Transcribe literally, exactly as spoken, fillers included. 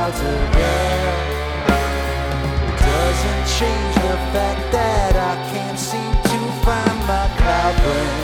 clouds again. It doesn't change the fact that I can't seem to find my cloud brain.